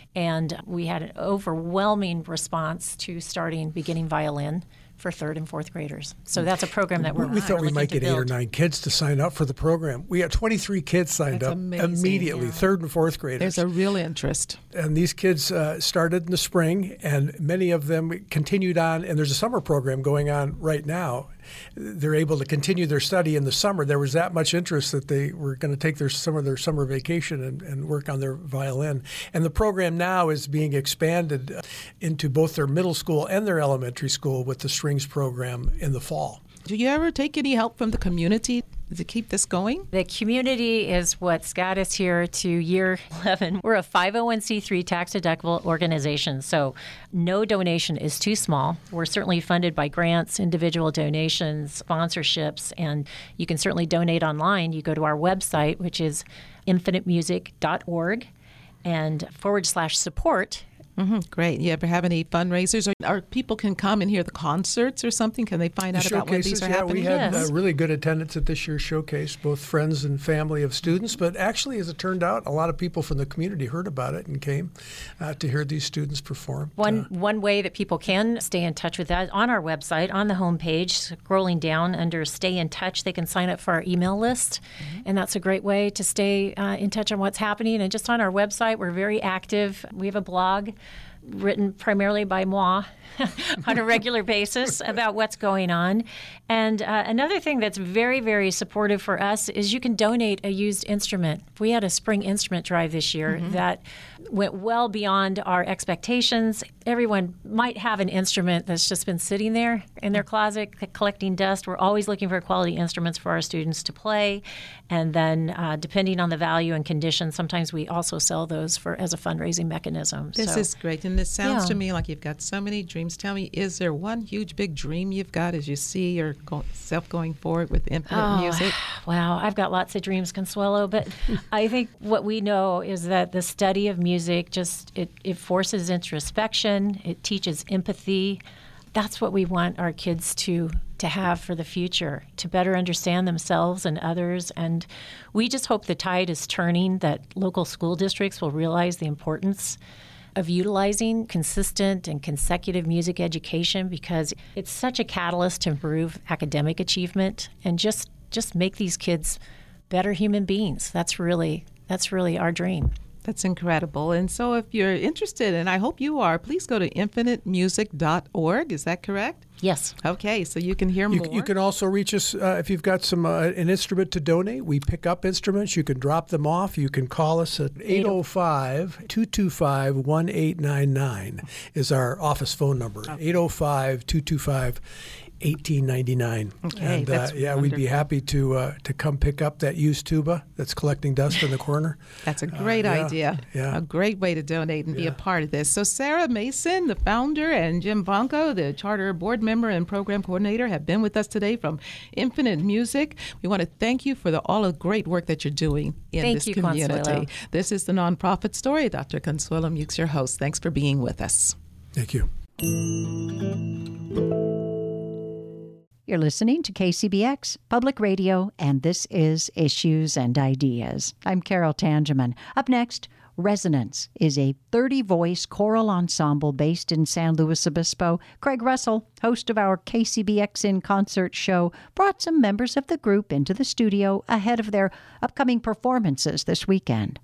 And we had an overwhelming response to starting beginning violin for third and fourth graders. So that's a program that we're We thought we're we might looking get to eight or build. nine kids to sign up for the program. We had twenty-three kids signed That's up amazing, immediately, yeah. third and fourth graders. There's a real interest. And these kids uh, started in the spring, and many of them continued on. And there's a summer program going on right now. They're able to continue their study in the summer. There was that much interest that they were going to take their some of their summer vacation and, and work on their violin. And the program now is being expanded into both their middle school and their elementary school with the strings program in the fall. Do you ever take any help from the community to keep this going? The community is what's got us here to year eleven. We're a five oh one c three tax-deductible organization, so no donation is too small. We're certainly funded by grants, individual donations, sponsorships, and you can certainly donate online. You go to our website, which is infinite music dot org, and forward slash support. Mm-hmm. Great. You ever have any fundraisers, or, or people can come and hear the concerts or something? Can they find The out about when showcases, these are yeah, happening? we had Yes. uh, really good attendance at this year's showcase, both friends and family of students. But actually, as it turned out, a lot of people from the community heard about it and came uh, to hear these students perform. One Uh, one way that people can stay in touch with that on our website, on the homepage, scrolling down under Stay in Touch, they can sign up for our email list, mm-hmm. and that's a great way to stay uh, in touch on what's happening. And just on our website, we're very active. We have a blog written primarily by moi on a regular basis about what's going on. And uh, another thing that's very, very supportive for us is you can donate a used instrument. We had a spring instrument drive this year mm-hmm. that went well beyond our expectations. Everyone might have an instrument that's just been sitting there in their closet collecting dust. We're always looking for quality instruments for our students to play. And then uh, depending on the value and condition, sometimes we also sell those for as a fundraising mechanism. This so, is great. And it sounds yeah. to me like you've got so many dreams. Tell me, is there one huge big dream you've got as you see yourself going forward with Infinite oh, Music? Wow, I've got lots of dreams, Consuelo, but I think what we know is that the study of music just, it, it forces introspection, it teaches empathy. That's what we want our kids to to have for the future, to better understand themselves and others. And we just hope the tide is turning, that local school districts will realize the importance of utilizing consistent and consecutive music education, because it's such a catalyst to improve academic achievement and just just make these kids better human beings. That's really that's really our dream. That's incredible. And so if you're interested, and I hope you are, please go to infinite music dot org. Is that correct? Yes. Okay, so you can hear You, more. you can also reach us uh, if you've got some uh, an instrument to donate. We pick up instruments. You can drop them off. You can call us at eight oh five, two two five, one eight nine nine is our office phone number, eight oh five, two two five, eighteen ninety-nine. Okay, and that's uh, yeah, we'd be wonderful. happy to uh, to come pick up that used tuba that's collecting dust in the corner. That's a great Uh, yeah, idea. yeah. A great way to donate and be Yeah. a part of this. So Sarah Mason, the founder, and Jim Bonko, the charter board member and program coordinator, have been with us today from Infinite Music. We want to thank you for the, all the great work that you're doing in Thank this you, community. Consuelo. This is the Nonprofit Story. Doctor Consuelo Mukes, your host. Thanks for being with us. Thank you. You're listening to K C B X Public Radio, and this is Issues and Ideas. I'm Carol Tangeman. Up next, Resonance is a thirty-voice choral ensemble based in San Luis Obispo. Craig Russell, host of our K C B X in Concert show, brought some members of the group into the studio ahead of their upcoming performances this weekend.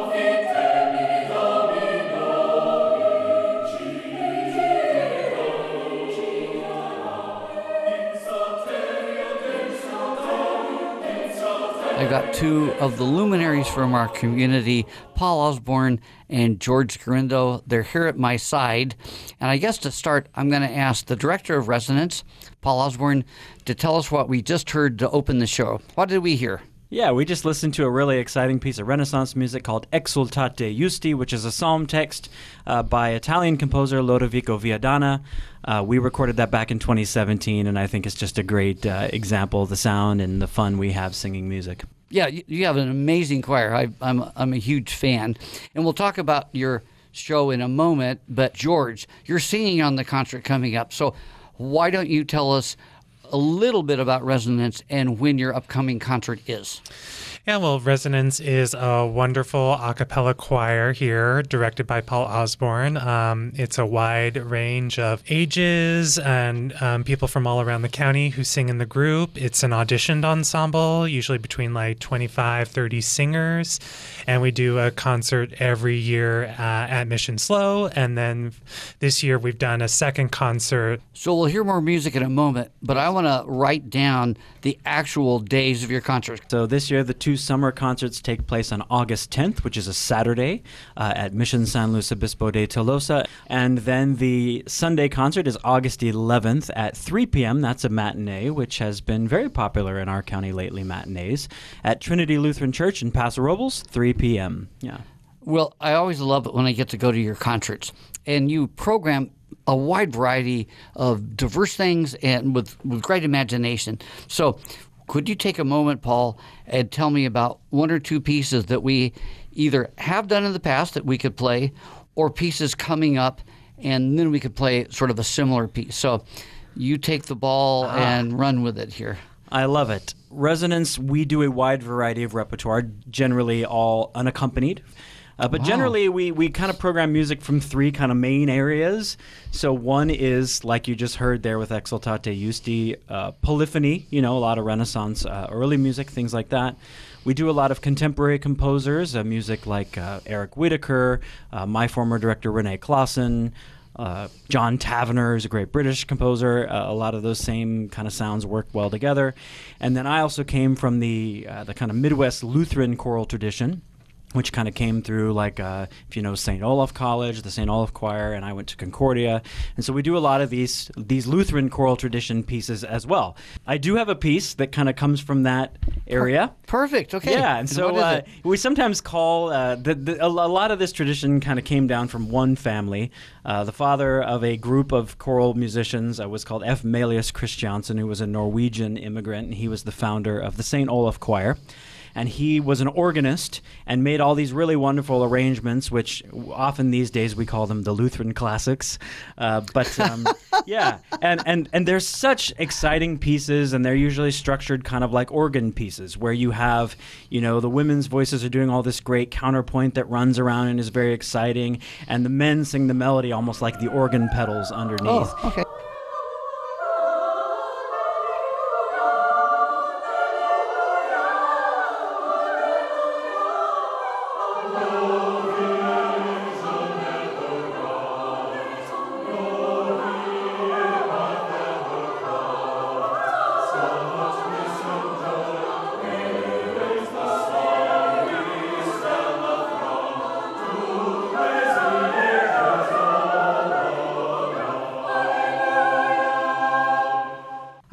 I've got two of the luminaries from our community, Paul Osborne and George Garindo. They're here at my side. And I guess to start, I'm going to ask the director of Resonance, Paul Osborne, to tell us what we just heard to open the show. What did we hear? Yeah, we just listened to a really exciting piece of Renaissance music called Exultate Justi, which is a psalm text uh, by Italian composer Lodovico Viadana. Uh, we recorded that back in twenty seventeen, and I think it's just a great uh, example of the sound and the fun we have singing music. Yeah, you, you have an amazing choir. I, I'm, I'm a huge fan. And we'll talk about your show in a moment. But George, you're singing on the concert coming up. So why don't you tell us a little bit about Resonance and when your upcoming concert is? Yeah, well, Resonance is a wonderful a cappella choir here, directed by Paul Osborne. Um, it's a wide range of ages and um, people from all around the county who sing in the group. It's an auditioned ensemble, usually between like twenty-five, thirty singers. And we do a concert every year uh, at Mission Slow. And then this year we've done a second concert. So we'll hear more music in a moment, but I want to write down the actual days of your concert. So this year, the two summer concerts take place on August tenth, which is a Saturday, uh, at Mission San Luis Obispo de Tolosa. And then the Sunday concert is August eleventh at three p.m. That's a matinee, which has been very popular in our county lately, matinees, at Trinity Lutheran Church in Paso Robles, three p.m. Yeah. Well, I always love it when I get to go to your concerts. And you program a wide variety of diverse things and with, with great imagination. So could you take a moment, Paul, and tell me about one or two pieces that we either have done in the past that we could play or pieces coming up, and then we could play sort of a similar piece. So you take the ball ah. and run with it here. I love it. Resonance, we do a wide variety of repertoire, generally all unaccompanied. Uh, but wow. generally, we, we kind of program music from three kind of main areas. So one is, like you just heard there with Exultate Justi, uh, polyphony, you know, a lot of Renaissance uh, early music, things like that. We do a lot of contemporary composers, uh, music like uh, Eric Whitaker, uh, my former director Renee Clausen, uh, John Tavener is a great British composer. Uh, a lot of those same kind of sounds work well together. And then I also came from the uh, the kind of Midwest Lutheran choral tradition, which kind of came through, like, uh, if you know Saint Olaf College, the Saint Olaf Choir, and I went to Concordia. And so we do a lot of these these Lutheran choral tradition pieces as well. I do have a piece that kind of comes from that area. Perfect, okay. Yeah, and so uh, we sometimes call, uh, the, the, a lot of this tradition kind of came down from one family. Uh, the father of a group of choral musicians uh, was called F. Melius Christiansen, who was a Norwegian immigrant, and he was the founder of the Saint Olaf Choir. And he was an organist and made all these really wonderful arrangements, which often these days we call them the Lutheran classics. Uh, but um, yeah, and, and, and they're such exciting pieces, and they're usually structured kind of like organ pieces, where you have, you know, the women's voices are doing all this great counterpoint that runs around and is very exciting, and the men sing the melody almost like the organ pedals underneath. Oh, okay.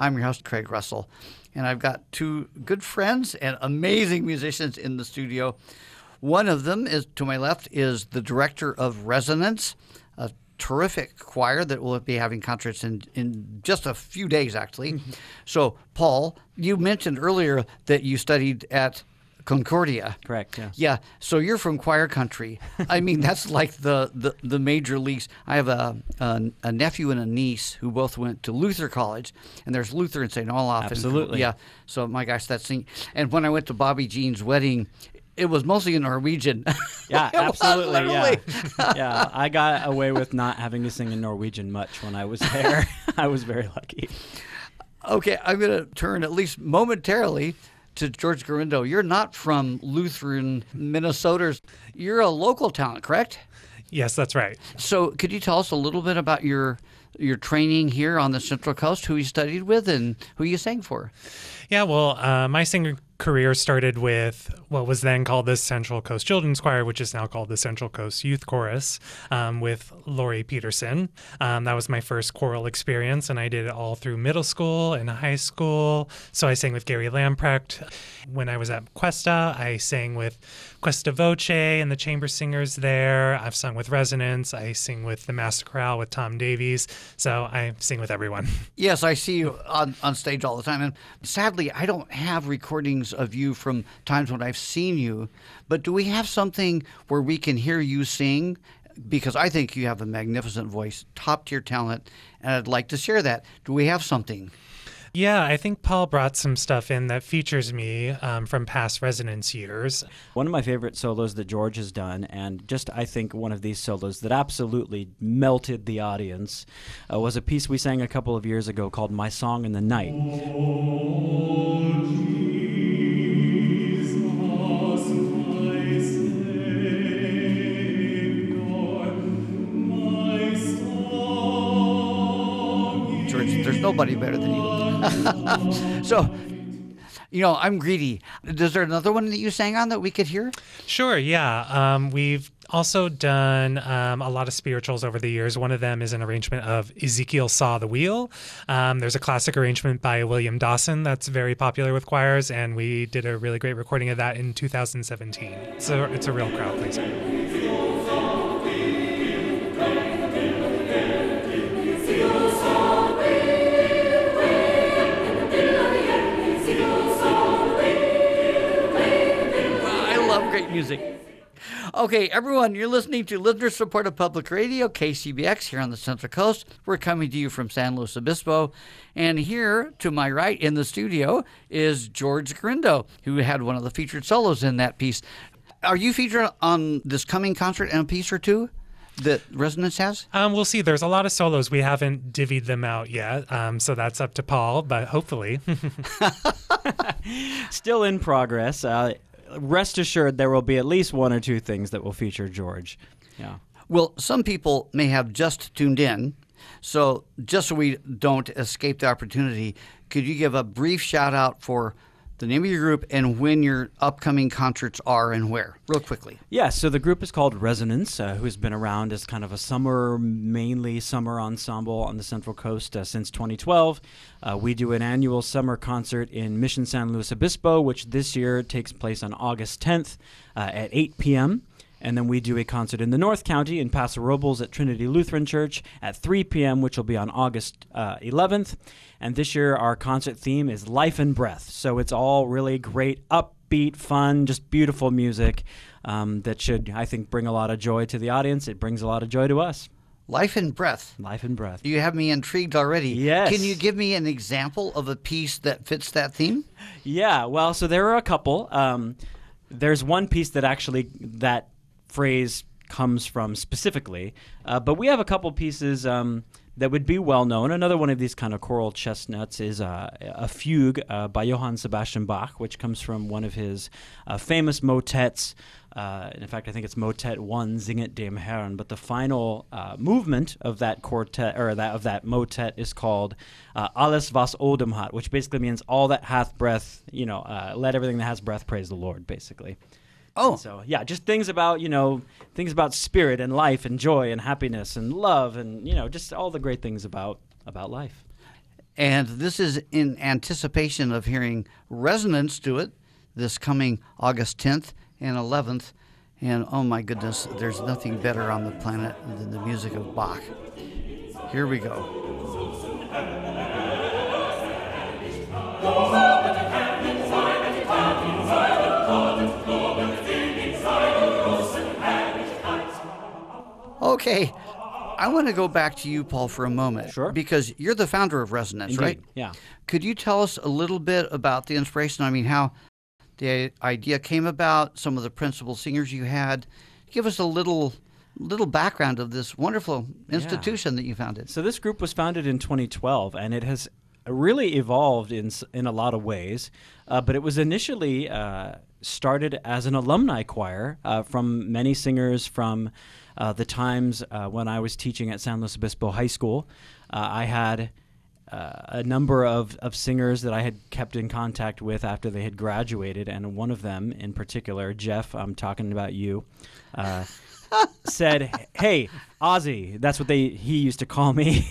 I'm your host, Craig Russell, and I've got two good friends and amazing musicians in the studio. One of them is to my left is the director of Resonance, a terrific choir that will be having concerts in, in just a few days, actually. Mm-hmm. So, Paul, you mentioned earlier that you studied at Concordia. Correct, yeah. Yeah, so you're from choir country. I mean, that's like the, the, the major leagues. I have a, a a nephew and a niece who both went to Luther College, and there's Luther in Saint Olaf. Absolutely. And, yeah, so my gosh, that's singing. And when I went to Bobby Jean's wedding, it was mostly in Norwegian. Yeah, absolutely. Yeah. yeah. yeah, I got away with not having to sing in Norwegian much when I was there. I was very lucky. Okay, I'm going to turn at least momentarily to George Garindo. You're not from Lutheran, Minnesota. You're a local talent, correct? Yes, that's right. So could you tell us a little bit about your your training here on the Central Coast, who you studied with and who you sang for? Yeah, well, uh, my singer career started with what was then called the Central Coast Children's Choir, which is now called the Central Coast Youth Chorus, um, with Lori Peterson. Um, that was my first choral experience, and I did it all through middle school and high school. So I sang with Gary Lamprecht. When I was at Cuesta, I sang with Cuesta Voce and the chamber singers there. I've sung with Resonance. I sing with the Master Chorale with Tom Davies. So I sing with everyone. Yes, I see you on, on stage all the time. And sadly, I don't have recordings of you from times when I've seen you. But do we have something where we can hear you sing? Because I think you have a magnificent voice, top-tier talent, and I'd like to share that. Do we have something? Yeah, I think Paul brought some stuff in that features me um, from past Resonance years. One of my favorite solos that George has done, and just I think one of these solos that absolutely melted the audience, uh, was a piece we sang a couple of years ago called My Song in the Night. There's nobody better than you. So, you know, I'm greedy. Is there another one that you sang on that we could hear? Sure, yeah. Um, we've also done um, a lot of spirituals over the years. One of them is an arrangement of Ezekiel Saw the Wheel. Um, there's a classic arrangement by William Dawson that's very popular with choirs, and we did a really great recording of that in two thousand seventeen. So it's a real crowd pleaser. Great music. Okay, everyone, you're listening to listener-supported public radio, K C B X, here on the Central Coast. We're coming to you from San Luis Obispo. And here, to my right in the studio, is George Garindo, who had one of the featured solos in that piece. Are you featured on this coming concert and a piece or two that Resonance has? Um, we'll see. There's a lot of solos. We haven't divvied them out yet, um, so that's up to Paul, but hopefully. Still in progress. Uh, Rest assured, there will be at least one or two things that will feature George. Yeah. Well, some people may have just tuned in, so just so we don't escape the opportunity, could you give a brief shout out for the name of your group and when your upcoming concerts are and where, real quickly? Yeah, so the group is called Resonance, uh, who's been around as kind of a summer, mainly summer ensemble on the Central Coast uh, since twenty twelve. Uh, we do an annual summer concert in Mission San Luis Obispo, which this year takes place on August tenth uh, at eight p.m., and then we do a concert in the North County in Paso Robles at Trinity Lutheran Church at three p.m., which will be on August uh, eleventh. And this year our concert theme is Life and Breath. So it's all really great, upbeat, fun, just beautiful music um, that should, I think, bring a lot of joy to the audience. It brings a lot of joy to us. Life and Breath. Life and Breath. You have me intrigued already. Yes. Can you give me an example of a piece that fits that theme? Yeah, well, so there are a couple. Um, there's one piece that actually, that phrase comes from specifically, uh, but we have a couple pieces um, that would be well known. Another one of these kind of choral chestnuts is uh, a fugue uh, by Johann Sebastian Bach, which comes from one of his uh, famous motets. Uh, in fact, I think it's Motet One, Singet dem Herrn. But the final uh, movement of that quartet or that of that motet is called uh, Alles was Odem hat, which basically means all that hath breath. You know, uh, let everything that has breath praise the Lord, basically. Oh, and so yeah, just things about you know things about spirit and life and joy and happiness and love and you know just all the great things about about life. And this is in anticipation of hearing Resonance do it this coming August tenth and eleventh. And oh my goodness, there's nothing better on the planet than the music of Bach. Here we go. Okay, I want to go back to you, Paul, for a moment. Sure. Because you're the founder of Resonance, Indeed. right? Yeah. Could you tell us a little bit about the inspiration? I mean, how the idea came about, some of the principal singers you had. Give us a little little background of this wonderful institution yeah. that you founded. So this group was founded in twenty twelve, and it has really evolved in in a lot of ways. Uh, but it was initially uh, started as an alumni choir uh, from many singers from uh, the times uh, when I was teaching at San Luis Obispo High School. Uh, I had uh, a number of, of singers that I had kept in contact with after they had graduated, and one of them in particular, Jeff, I'm talking about you, uh, said, "Hey, Ozzy," that's what they he used to call me.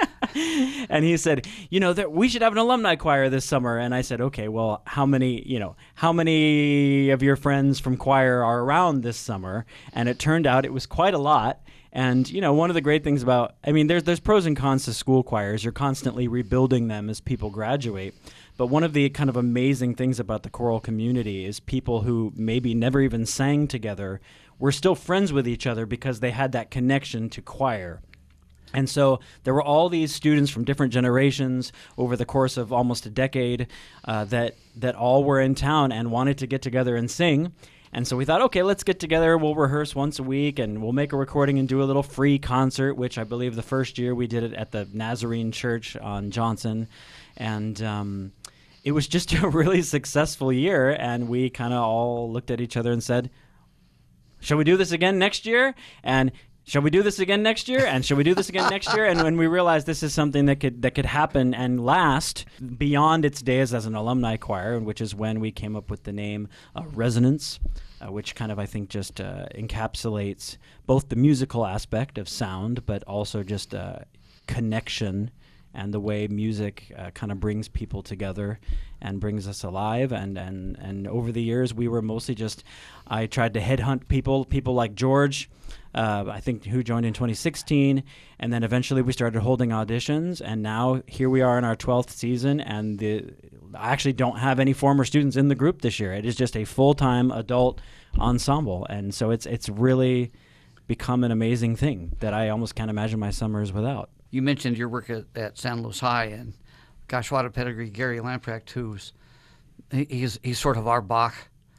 And he said, you know, that we should have an alumni choir this summer. And I said, okay, well, how many, you know, how many of your friends from choir are around this summer? And it turned out it was quite a lot. And, you know, one of the great things about, I mean, there's there's pros and cons to school choirs. You're constantly rebuilding them as people graduate. But one of the kind of amazing things about the choral community is people who maybe never even sang together were still friends with each other because they had that connection to choir. And so there were all these students from different generations over the course of almost a decade uh, that that all were in town and wanted to get together and sing. And so we thought, okay, let's get together. We'll rehearse once a week, and we'll make a recording and do a little free concert, which I believe the first year we did it at the Nazarene Church on Johnson. And um, it was just a really successful year, and we kind of all looked at each other and said, shall we do this again next year? And shall we do this again next year? And shall we do this again next year? And when we realized this is something that could that could happen and last beyond its days as an alumni choir, which is when we came up with the name uh, Resonance, uh, which kind of, I think, just uh, encapsulates both the musical aspect of sound, but also just uh, connection and the way music uh, kind of brings people together and brings us alive. And, and, and over the years, we were mostly just, I tried to headhunt people, people like George, Uh, I think who joined in twenty sixteen, and then eventually we started holding auditions, and now here we are in our twelfth season, and the I actually don't have any former students in the group this year. It is just a full-time adult ensemble, and so it's it's really become an amazing thing that I almost can't imagine my summers without. You mentioned your work at, at San Luis High, and gosh, what a pedigree. Gary Lamprecht, who's he, he's he's sort of our Bach.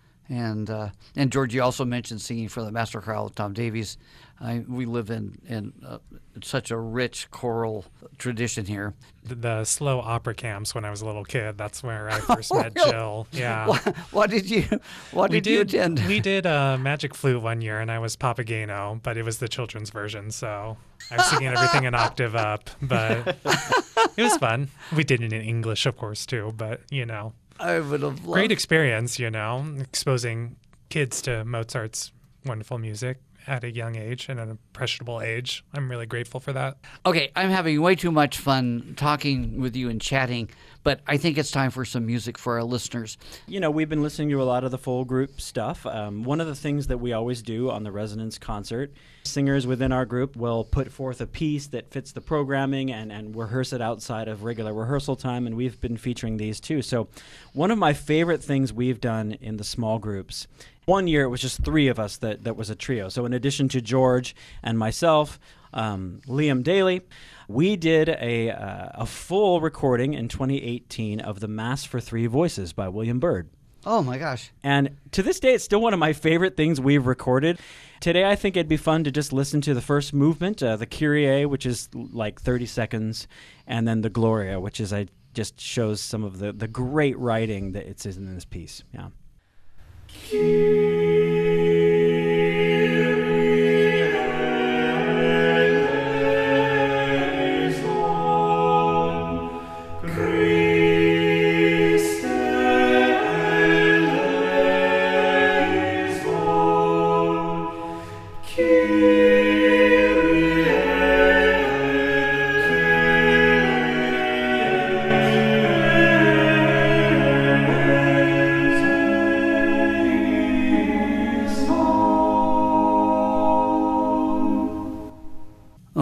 And uh, and George, you also mentioned singing for the Master Chorale of Tom Davies. I, we live in, in uh, such a rich choral tradition here. The, the slow opera camps when I was a little kid, that's where I first oh, met really? Jill. Yeah. What, what did you What we did, you attend? We did uh, Magic Flute one year, and I was Papageno, but it was the children's version, so I was singing everything an octave up. But it was fun. We did it in English, of course, too, but, you know. I would have loved Great experience, you know, exposing kids to Mozart's wonderful music at a young age and an impressionable age. I'm really grateful for that. Okay, I'm having way too much fun talking with you and chatting, but I think it's time for some music for our listeners. You know, we've been listening to a lot of the full group stuff. Um, one of the things that we always do on the Resonance concert, singers within our group will put forth a piece that fits the programming and, and rehearse it outside of regular rehearsal time, and we've been featuring these too. So one of my favorite things we've done in the small groups, one year it was just three of us that, that was a trio. So in addition to George and myself, um, Liam Daly, we did a, uh, a full recording in twenty eighteen of the Mass for Three Voices by William Byrd. Oh, my gosh. And to this day, it's still one of my favorite things we've recorded. Today, I think it'd be fun to just listen to the first movement, uh, the Kyrie, which is like thirty seconds, and then the Gloria, which is I just shows some of the, the great writing that it's in this piece. Yeah.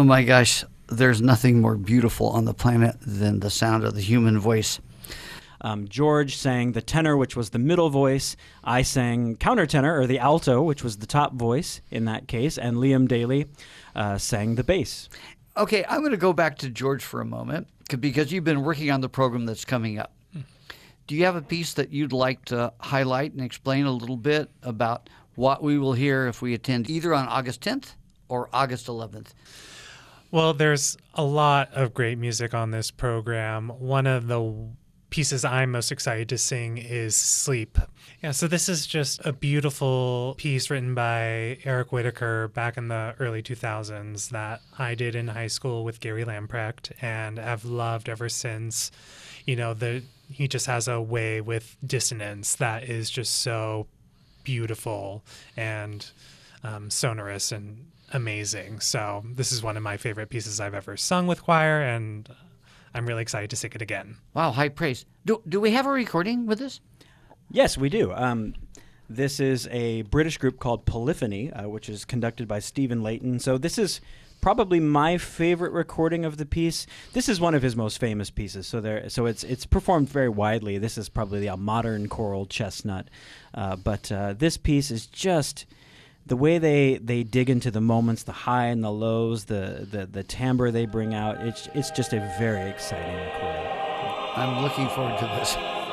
my gosh, there's nothing more beautiful on the planet than the sound of the human voice. Um, George sang the tenor, which was the middle voice. I sang countertenor, or the alto, which was the top voice in that case. And Liam Daly uh, sang the bass. Okay, I'm going to go back to George for a moment because you've been working on the program that's coming up. Do you have a piece that you'd like to highlight and explain a little bit about what we will hear if we attend either on August tenth or August eleventh? Well, there's a lot of great music on this program. One of the pieces I'm most excited to sing is Sleep. Yeah, so this is just a beautiful piece written by Eric Whitacre back in the early two thousands that I did in high school with Gary Lamprecht and have loved ever since. You know, the he just has a way with dissonance that is just so beautiful and um, sonorous and amazing. So this is one of my favorite pieces I've ever sung with choir, and I'm really excited to sing it again. Wow, high praise. Do do we have a recording with this? Yes, we do. Um, this is a British group called Polyphony, uh, which is conducted by Stephen Layton. So this is probably my favorite recording of the piece. This is one of his most famous pieces. So there, so it's it's performed very widely. This is probably a modern choral chestnut, uh, but uh, this piece is just the way they, they dig into the moments, the high and the lows, the, the, the timbre they bring out. It's it's just a very exciting recording. I'm looking forward to this.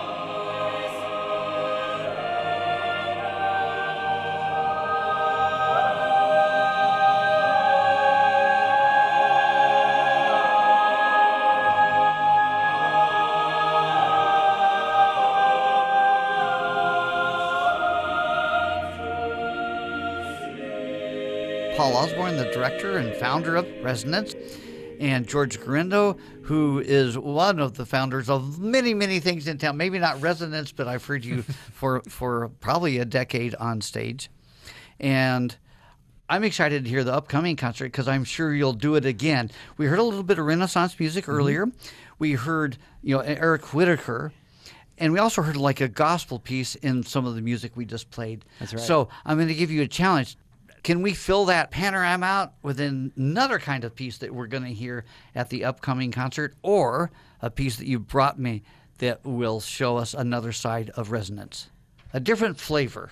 Paul Osborne, the director and founder of Resonance, and George Gurindo, who is one of the founders of many, many things in town. Maybe not Resonance, but I've heard you for, for probably a decade on stage. And I'm excited to hear the upcoming concert because I'm sure you'll do it again. We heard a little bit of Renaissance music mm-hmm. earlier. We heard, you know, Eric Whitacre. And we also heard like a gospel piece in some of the music we just played. That's right. So I'm going to give you a challenge. Can we fill that panorama out with another kind of piece that we're going to hear at the upcoming concert, or a piece that you brought me that will show us another side of Resonance, a different flavor?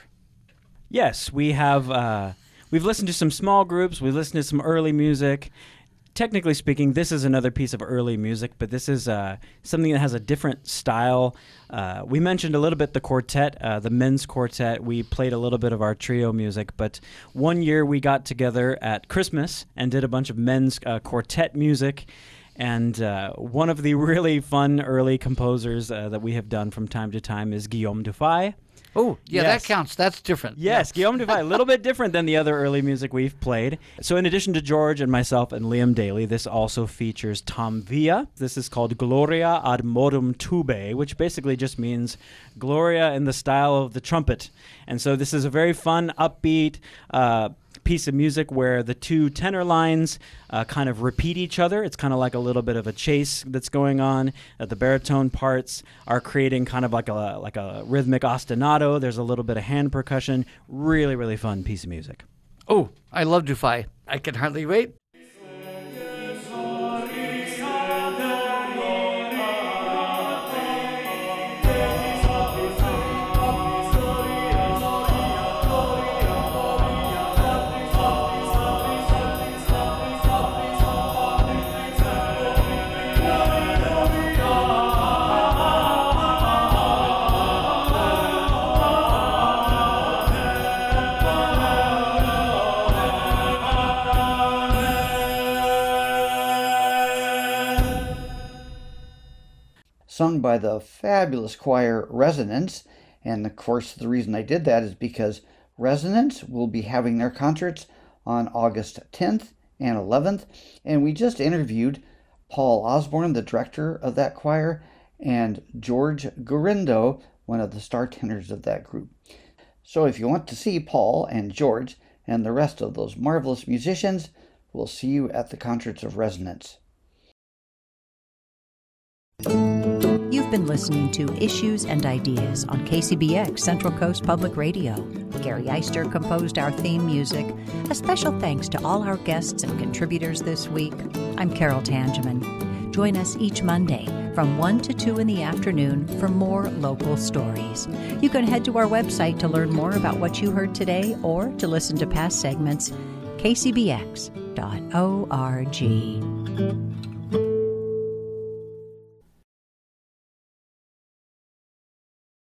Yes, we have. Uh, we've listened to some small groups. We've listened to some early music. Technically speaking, this is another piece of early music, but this is uh, something that has a different style. Uh, we mentioned a little bit the quartet, uh, the men's quartet. We played a little bit of our trio music, but one year we got together at Christmas and did a bunch of men's uh, quartet music. And uh, one of the really fun early composers uh, that we have done from time to time is Guillaume Dufay. Oh, yeah, yes. That counts. That's different. Yes, yeah. Guillaume Dufay, a little bit different than the other early music we've played. So in addition to George and myself and Liam Daly, this also features Tom Villa. This is called Gloria ad modum tubae, which basically just means Gloria in the style of the trumpet. And so this is a very fun, upbeat uh, piece of music where the two tenor lines uh, kind of repeat each other. It's kind of like a little bit of a chase that's going on. Uh, the baritone parts are creating kind of like a like a rhythmic ostinato. There's a little bit of hand percussion. Really, really fun piece of music. Oh, I love Dufay. I can hardly wait. Sung by the fabulous choir Resonance. And of course, the reason I did that is because Resonance will be having their concerts on August tenth and eleventh. And we just interviewed Paul Osborne, the director of that choir, and George Gurindo, one of the star tenors of that group. So if you want to see Paul and George and the rest of those marvelous musicians, we'll see you at the concerts of Resonance. You've been listening to Issues and Ideas on K C B X Central Coast Public Radio. Gary Eister composed our theme music. A special thanks to all our guests and contributors this week. I'm Carol Tangeman. Join us each Monday from one to two in the afternoon for more local stories. You can head to our website to learn more about what you heard today or to listen to past segments, k c b x dot org.